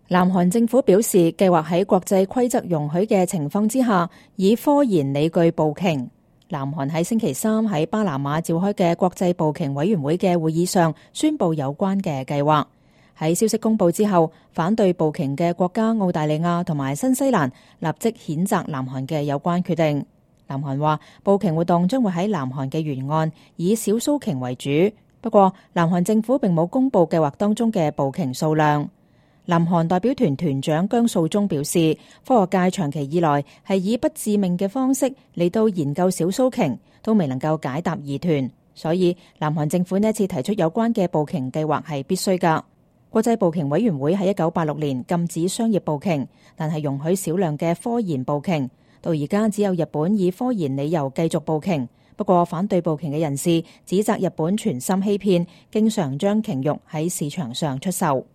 南韓政府表示，計劃喺國際規則容許嘅情況之下，以科研理據捕鯨。南韓喺星期三喺巴拿馬召開嘅國際捕鯨委員會嘅會議上宣布有關嘅計劃。喺消息公布之後，反對捕鯨嘅國家澳大利亞同埋新西蘭立即譴責南韓嘅有關決定。南韓話捕鯨活動將會喺南韓嘅沿岸以小鬚鯨為主，不過南韓政府並冇公布計劃當中嘅捕鯨數量。南韓代表團團長姜素忠表示，科學界長期以來係以不致命嘅方式嚟到研究小鬚鯨，都未能夠解答疑團，所以南韓政府呢一次提出有關嘅捕鯨計劃係必須㗎。國際捕鯨委員會喺1986年禁止商業捕鯨，但係容許少量嘅科研捕鯨。到而家只有日本以科研理由繼續捕鯨，不過反對捕鯨嘅人士指責日本存心欺騙，經常將鯨肉喺市場上出售。